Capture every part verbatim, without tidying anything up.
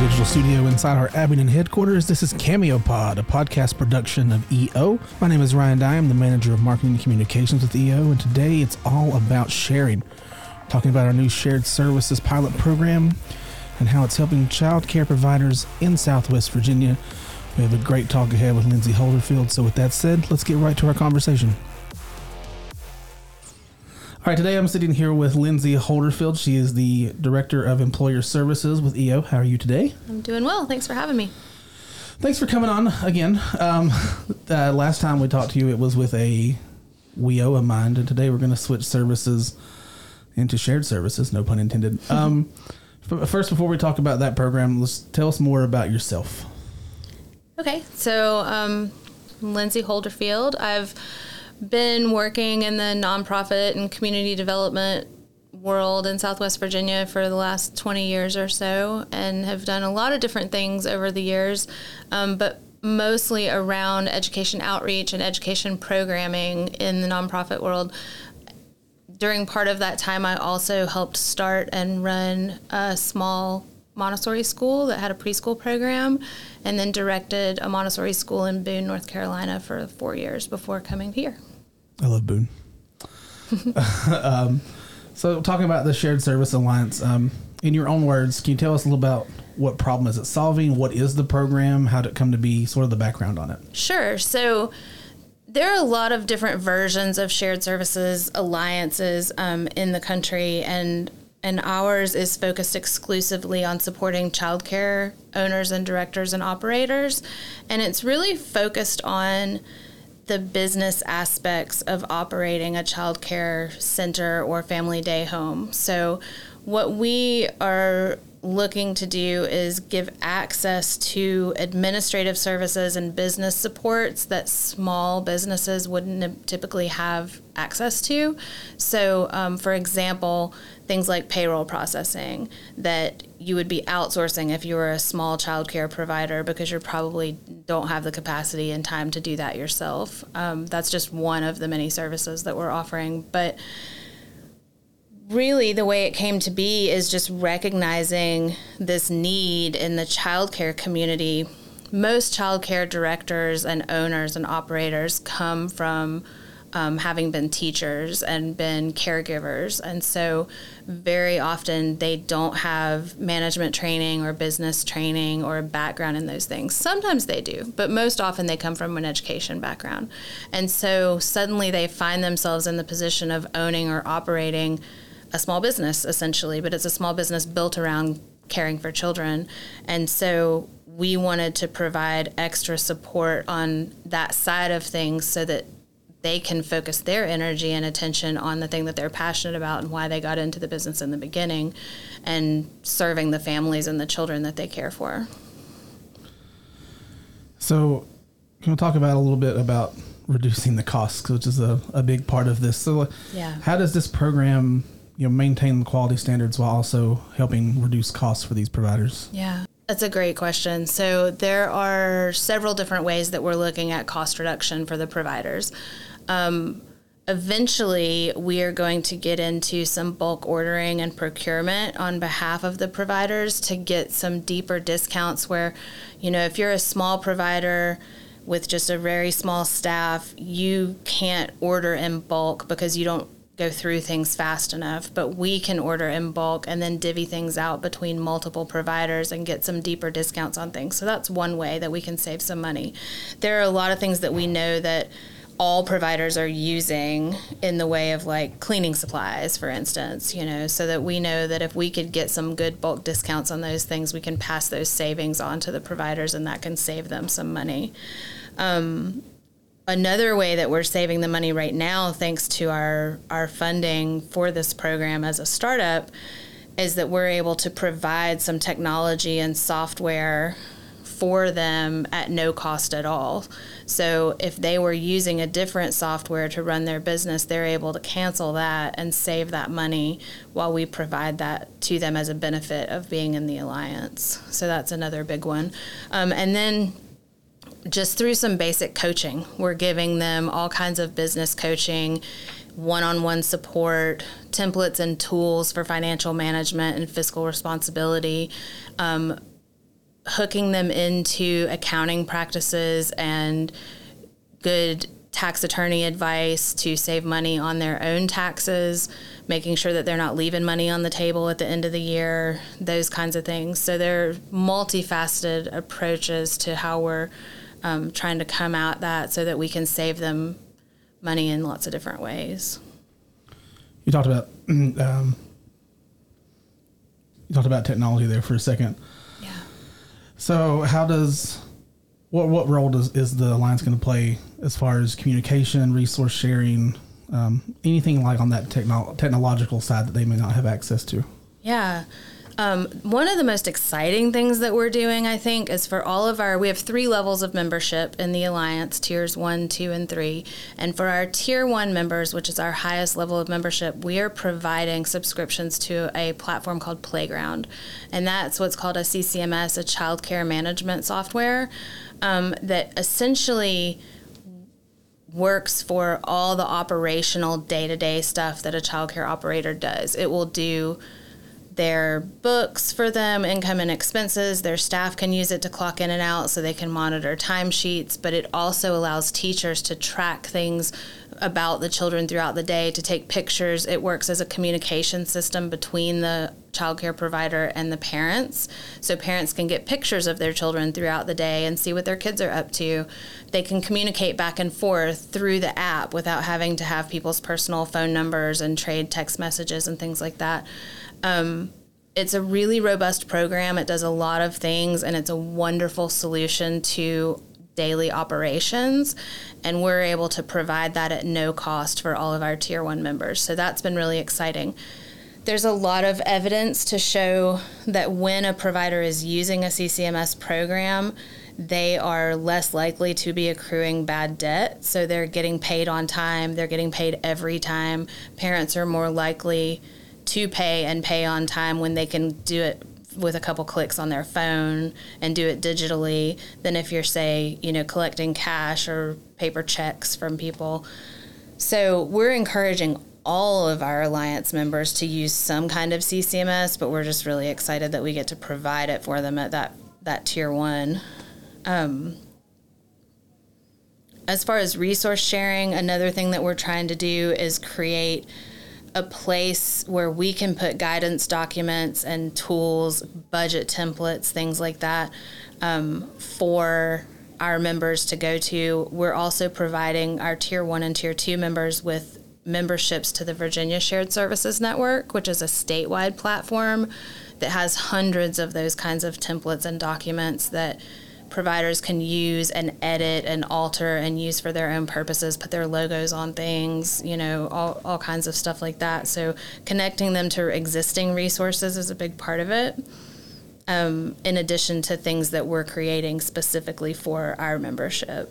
digital studio inside our Abingdon headquarters. This is Cameo Pod, a podcast production of E O. My name is Ryan Dye. I'm the manager of marketing and communications with E O, and today it's all about sharing. Talking about our new shared services pilot program and how it's helping child care providers in Southwest Virginia. We have a great talk ahead with Lindsay Holderfield. So with that said, let's get right to our conversation. All right, today I'm sitting here with Lindsay Holderfield. She is the Director of Employer Services with E O. How are you today? I'm doing well. Thanks for having me. Thanks for coming on again. Um, uh, last time we talked to you, it was with a W E O in mind, and today we're going to switch services into shared services, no pun intended. Um, first, before we talk about that program, let's tell us more about yourself. Okay, so um, Lindsay Holderfield. I've been working in the nonprofit and community development world in Southwest Virginia for the last twenty years or so, and have done a lot of different things over the years, um, but mostly around education outreach and education programming in the nonprofit world. During part of that time, I also helped start and run a small Montessori school that had a preschool program, and then directed a Montessori school in Boone, North Carolina for four years before coming here. I love Boone. um, so talking about the Shared Service Alliance, um, in your own words, can you tell us a little about what problem is it solving? What is the program? How did it come to be? Sort of the background on it. Sure. So there are a lot of different versions of shared services alliances um, in the country, and and ours is focused exclusively on supporting childcare owners and directors and operators, and it's really focused on the business aspects of operating a child care center or family day home. So what we are looking to do is give access to administrative services and business supports that small businesses wouldn't typically have access to. So, um, for example, things like payroll processing that you would be outsourcing if you were a small child care provider because you probably don't have the capacity and time to do that yourself. Um, that's just one of the many services that we're offering. But really, the way it came to be is just recognizing this need in the childcare community. Most childcare directors and owners and operators come from um, having been teachers and been caregivers. And so very often they don't have management training or business training or a background in those things. Sometimes they do, but most often they come from an education background. And so suddenly they find themselves in the position of owning or operating a small business, essentially, but it's a small business built around caring for children. And so we wanted to provide extra support on that side of things so that they can focus their energy and attention on the thing that they're passionate about and why they got into the business in the beginning, and serving the families and the children that they care for. So can we talk about a little bit about reducing the costs, which is a, a big part of this. So yeah. How does this program, you know, maintain the quality standards while also helping reduce costs for these providers? Yeah, that's a great question. So there are several different ways that we're looking at cost reduction for the providers. Um, eventually, we are going to get into some bulk ordering and procurement on behalf of the providers to get some deeper discounts where, you know, if you're a small provider with just a very small staff, you can't order in bulk because you don't go through things fast enough, but we can order in bulk and then divvy things out between multiple providers and get some deeper discounts on things. So that's one way that we can save some money. There are a lot of things that we know that all providers are using in the way of like cleaning supplies, for instance, you know, so that we know that if we could get some good bulk discounts on those things, we can pass those savings on to the providers, and that can save them some money. Um, Another way that we're saving the money right now, thanks to our, our funding for this program as a startup, is that we're able to provide some technology and software for them at no cost at all. So if they were using a different software to run their business, they're able to cancel that and save that money while we provide that to them as a benefit of being in the alliance. So that's another big one. Um, and then just through some basic coaching, we're giving them all kinds of business coaching, one-on-one support, templates and tools for financial management and fiscal responsibility, um, hooking them into accounting practices and good tax attorney advice to save money on their own taxes, making sure that they're not leaving money on the table at the end of the year, those kinds of things. So they're multifaceted approaches to how we're um, trying to come at that so that we can save them money in lots of different ways. You talked about um, you talked about technology there for a second. Yeah. So how does what what role does is the Alliance going to play as far as communication, resource sharing, um, anything like on that techno- technological side that they may not have access to? Yeah. Um, one of the most exciting things that we're doing, I think, is for all of our, we have three levels of membership in the Alliance, tiers one, two, and three. And for our tier one members, which is our highest level of membership, we are providing subscriptions to a platform called Playground. And that's what's called a C C M S, a child care management software, um, that essentially works for all the operational day-to-day stuff that a child care operator does. It will do their books for them, income and expenses. Their staff can use it to clock in and out so they can monitor timesheets, but it also allows teachers to track things about the children throughout the day, to take pictures. It works as a communication system between the child care provider and the parents. So parents can get pictures of their children throughout the day and see what their kids are up to. They can communicate back and forth through the app without having to have people's personal phone numbers and trade text messages and things like that. Um, it's a really robust program. It does a lot of things, and it's a wonderful solution to daily operations. And we're able to provide that at no cost for all of our tier one members. So that's been really exciting. There's a lot of evidence to show that when a provider is using a C C M S program, they are less likely to be accruing bad debt. So they're getting paid on time. They're getting paid every time. Parents are more likely to pay and pay on time when they can do it with a couple clicks on their phone and do it digitally than if you're, say, you know, collecting cash or paper checks from people. So we're encouraging all of our Alliance members to use some kind of C C M S, but we're just really excited that we get to provide it for them at that, that tier one. Um, as far as resource sharing, another thing that we're trying to do is create a place where we can put guidance documents and tools, budget templates, things like that, um, for our members to go to. We're also providing our tier one and tier two members with memberships to the Virginia Shared Services Network, which is a statewide platform that has hundreds of those kinds of templates and documents that providers can use and edit and alter and use for their own purposes, put their logos on things, you know, all, all kinds of stuff like that. So connecting them to existing resources is a big part of it, um, in addition to things that we're creating specifically for our membership.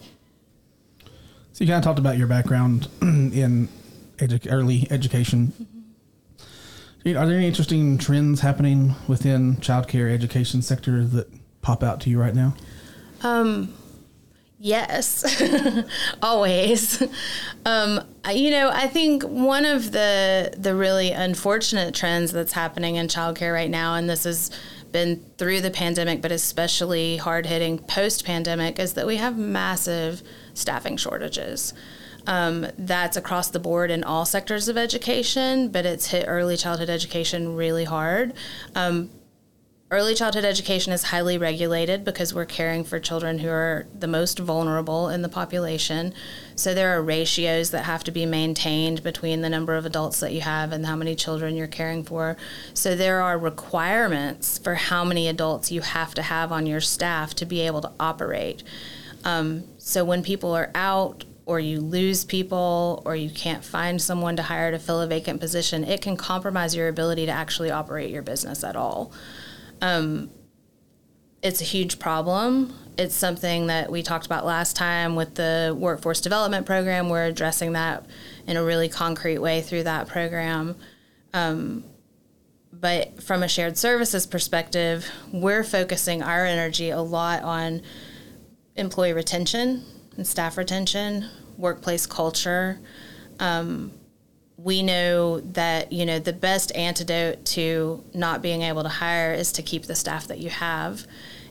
So you kind of talked about your background in edu- early education. Mm-hmm. Are there any interesting trends happening within childcare education sector that pop out to you right now? Um, yes, always. Um, you know, I think one of the the really unfortunate trends that's happening in childcare right now, and this has been through the pandemic, but especially hard-hitting post-pandemic, is that we have massive staffing shortages. Um, that's across the board in all sectors of education, but it's hit early childhood education really hard. Um, Early childhood education is highly regulated because we're caring for children who are the most vulnerable in the population. So there are ratios that have to be maintained between the number of adults that you have and how many children you're caring for. So there are requirements for how many adults you have to have on your staff to be able to operate. Um, so when people are out, or you lose people, or you can't find someone to hire to fill a vacant position, it can compromise your ability to actually operate your business at all. Um, it's a huge problem. It's something that we talked about last time with the workforce development program. We're addressing that in a really concrete way through that program. Um, but from a shared services perspective, we're focusing our energy a lot on employee retention and staff retention, workplace culture. Um, We know that, you know, the best antidote to not being able to hire is to keep the staff that you have.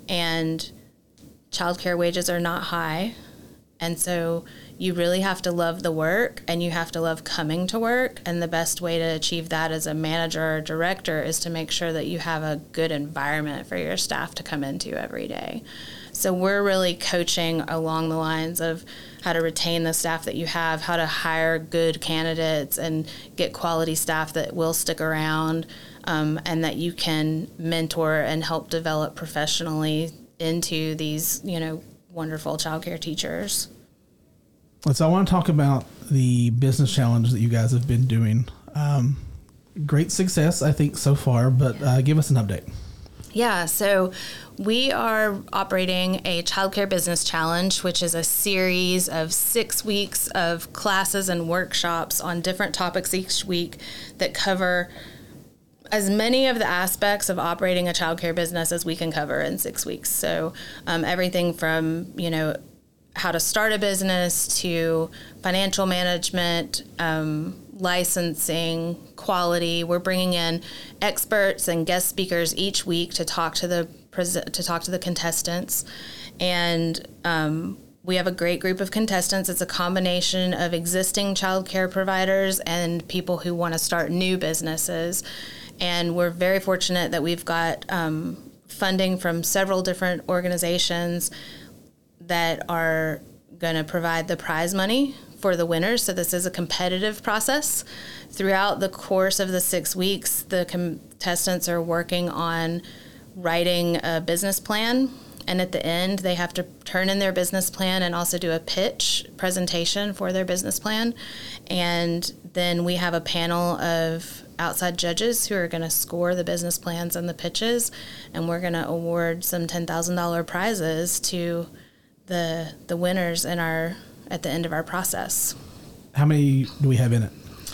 and childcare wages are not high. And so you really have to love the work, and you have to love coming to work. And the best way to achieve that as a manager or director is to make sure that you have a good environment for your staff to come into every day. So we're really coaching along the lines of how to retain the staff that you have, how to hire good candidates and get quality staff that will stick around, um, and that you can mentor and help develop professionally into these, you know, wonderful childcare teachers. So I want to talk about the business challenge that you guys have been doing. Um, great success, I think, so far, but uh, give us an update. Yeah, so we are operating a childcare business challenge, which is a series of six weeks of classes and workshops on different topics each week that cover as many of the aspects of operating a childcare business as we can cover in six weeks. So um, everything from, you know, how to start a business to financial management, um, licensing, quality. We're bringing in experts and guest speakers each week to talk to the to talk to the contestants, and um, we have a great group of contestants. It's a combination of existing childcare providers and people who want to start new businesses, and we're very fortunate that we've got um, funding from several different organizations that are going to provide the prize money for the winners. So this is a competitive process. Throughout the course of the six weeks, the contestants are working on writing a business plan. And at the end, they have to turn in their business plan and also do a pitch presentation for their business plan. And then we have a panel of outside judges who are going to score the business plans and the pitches. And we're going to award some ten thousand dollars prizes to the the winners in our at the end of our process. How many do we have in it?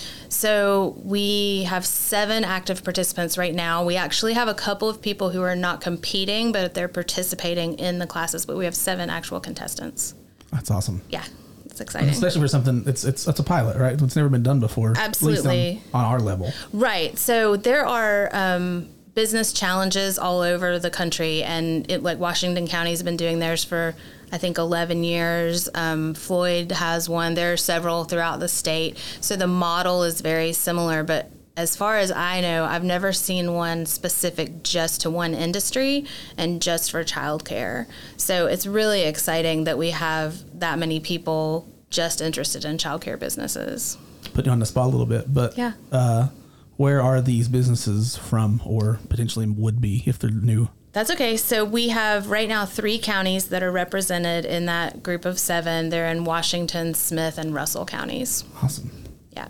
So we have seven active participants right now. We actually have a couple of people who are not competing, but they're participating in the classes. But we have seven actual contestants. That's awesome. Yeah, it's exciting. And especially for something, it's it's it's a pilot, right? It's never been done before. Absolutely. At least on, on our level. Right. So there are um, business challenges all over the country, and it, like Washington County has been doing theirs for, I think, eleven years. Um, Floyd has one. There are several throughout the state. So the model is very similar. But as far as I know, I've never seen one specific just to one industry and just for childcare. So it's really exciting that we have that many people just interested in childcare businesses. Put you on the spot a little bit, but yeah. uh, where are these businesses from, or potentially would be if they're new? That's okay. So we have right now three counties that are represented in that group of seven. They're in Washington, Smith, and Russell counties. Awesome. Yeah.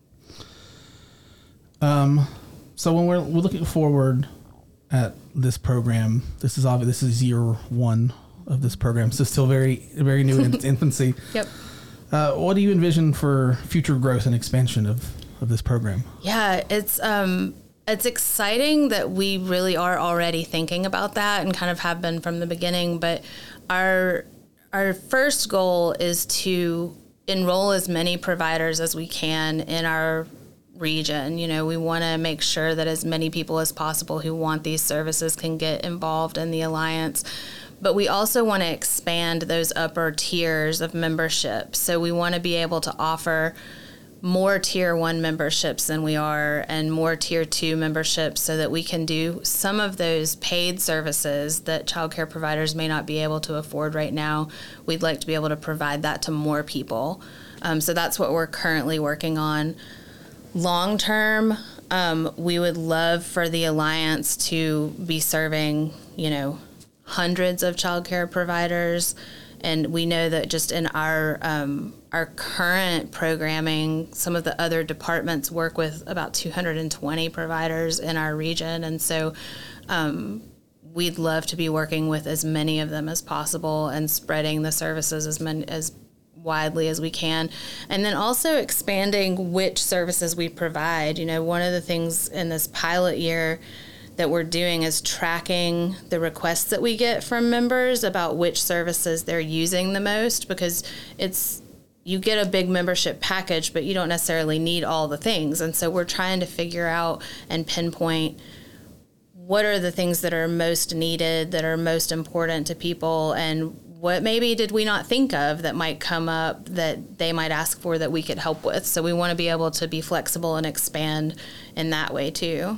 Um, so when we're we're looking forward at this program, this is obvious. This is year one of this program, so still very very new in its infancy. Yep. Uh, what do you envision for future growth and expansion of, of this program? Yeah, it's um. It's exciting that we really are already thinking about that and kind of have been from the beginning. But our our first goal is to enroll as many providers as we can in our region. You know, we want to make sure that as many people as possible who want these services can get involved in the Alliance. But we also want to expand those upper tiers of membership. So we want to be able to offer more tier one memberships than we are, and more tier two memberships, so that we can do some of those paid services that childcare providers may not be able to afford right now. We'd like to be able to provide that to more people. Um, so that's what we're currently working on. Long term, um, we would love for the Alliance to be serving, you know, hundreds of childcare providers. And we know that just in our um, our current programming, some of the other departments work with about two hundred twenty providers in our region. And so um, we'd love to be working with as many of them as possible and spreading the services as many, as widely as we can. And then also expanding which services we provide. You know, one of the things in this pilot year that we're doing is tracking the requests that we get from members about which services they're using the most, because it's, you get a big membership package, but you don't necessarily need all the things. And so we're trying to figure out and pinpoint what are the things that are most needed, that are most important to people, and what maybe did we not think of that might come up that they might ask for that we could help with. So we want to be able to be flexible and expand in that way too.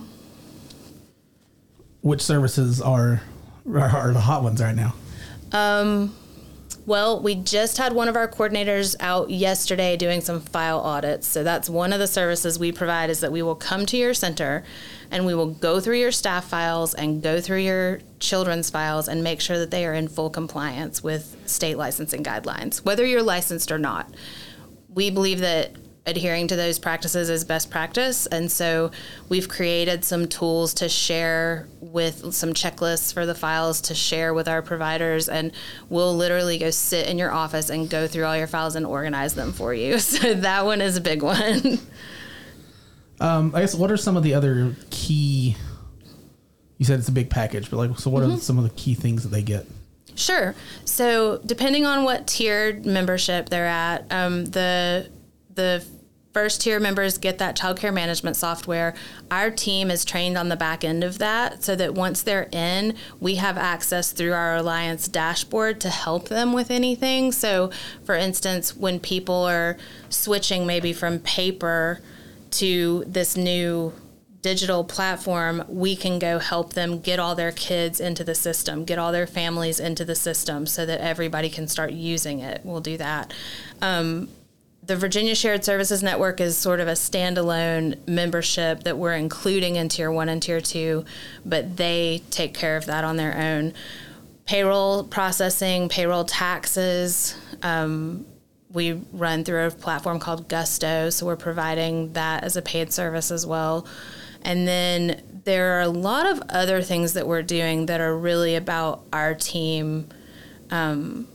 Which services are are the hot ones right now? Um, well, we just had one of our coordinators out yesterday doing some file audits. So that's one of the services we provide, is that we will come to your center and we will go through your staff files and go through your children's files and make sure that they are in full compliance with state licensing guidelines, whether you're licensed or not. We believe that adhering to those practices is best practice. And so we've created some tools to share with some checklists for the files to share with our providers. And we'll literally go sit in your office and go through all your files and organize them for you. So that one is a big one. Um, I guess, what are some of the other key, you said it's a big package, but like, so what mm-hmm. are some of the key things that they get? Sure. So depending on what tiered membership they're at, um, the the first tier members get that child care management software. Our team is trained on the back end of that so that once they're in, we have access through our Alliance dashboard to help them with anything. So for instance, when people are switching maybe from paper to this new digital platform, we can go help them get all their kids into the system, get all their families into the system so that everybody can start using it. We'll do that. Um, The Virginia Shared Services Network is sort of a standalone membership that we're including in Tier one and Tier two, but they take care of that on their own. Payroll processing, payroll taxes, um, we run through a platform called Gusto, so we're providing that as a paid service as well. And then there are a lot of other things that we're doing that are really about our team um,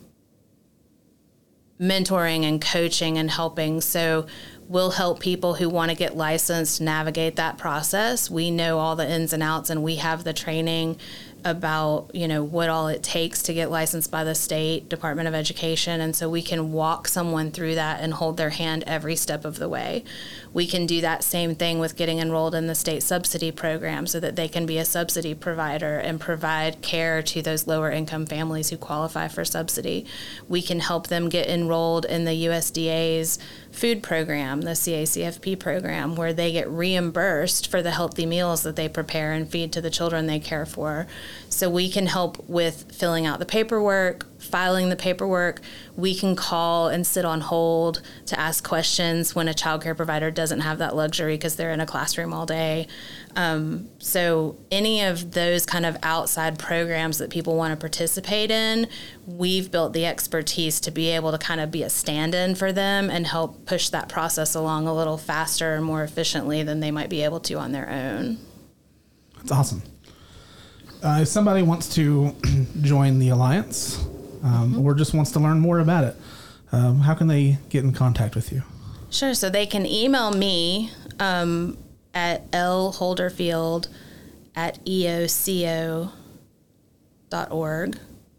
mentoring and coaching and helping. So we'll help people who want to get licensed navigate that process. We know all the ins and outs, and we have the training about, you know, what all it takes to get licensed by the state Department of Education. And so we can walk someone through that and hold their hand every step of the way. We can do that same thing with getting enrolled in the state subsidy program so that they can be a subsidy provider and provide care to those lower income families who qualify for subsidy. We can help them get enrolled in the U S D A's food program, the C A C F P program, where they get reimbursed for the healthy meals that they prepare and feed to the children they care for. So we can help with filling out the paperwork, filing the paperwork. We can call and sit on hold to ask questions when a child care provider doesn't have that luxury because they're in a classroom all day. Um, so any of those kind of outside programs that people want to participate in, we've built the expertise to be able to kind of be a stand-in for them and help push that process along a little faster and more efficiently than they might be able to on their own. That's awesome. Uh, if somebody wants to join the Alliance um, mm-hmm. or just wants to learn more about it, um, how can they get in contact with you? Sure. So they can email me um, at lholderfield at eoco dot org.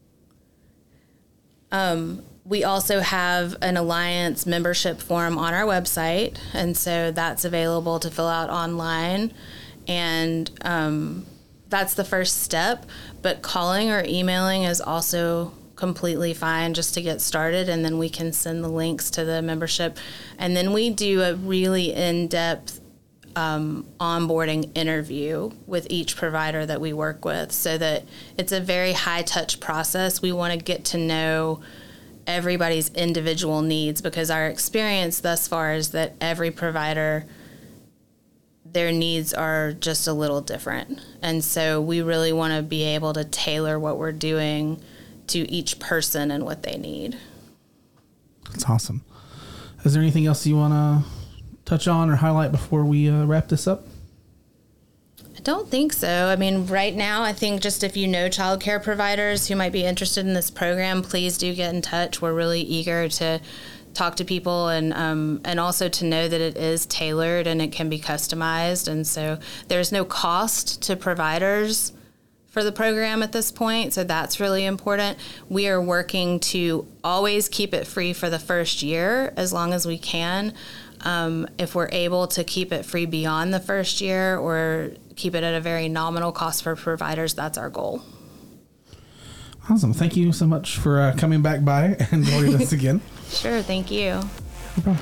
Um, we also have an Alliance membership form on our website, and so that's available to fill out online. And um, that's the first step, but calling or emailing is also completely fine just to get started, and then we can send the links to the membership. And then we do a really in-depth um, onboarding interview with each provider that we work with, so that it's a very high-touch process. We want to get to know everybody's individual needs, because our experience thus far is that every provider, their needs are just a little different. And so we really want to be able to tailor what we're doing to each person and what they need. That's awesome. Is there anything else you want to touch on or highlight before we uh, wrap this up? I don't think so. I mean, right now, I think just if you know child care providers who might be interested in this program, please do get in touch. We're really eager to talk to people, and um, and also to know that it is tailored and it can be customized. And so there's no cost to providers for the program at this point, so that's really important. We are working to always keep it free for the first year as long as we can. Um, if we're able to keep it free beyond the first year or keep it at a very nominal cost for providers. That's our goal. Awesome. Thank you so much for uh, coming back by and joining us again. Sure. Thank you. No problem.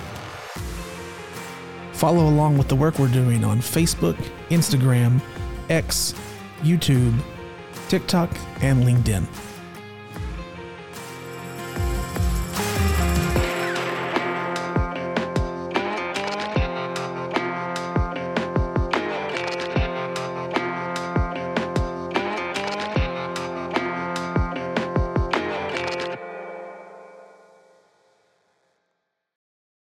Follow along with the work we're doing on Facebook, Instagram, X, YouTube, TikTok, and LinkedIn.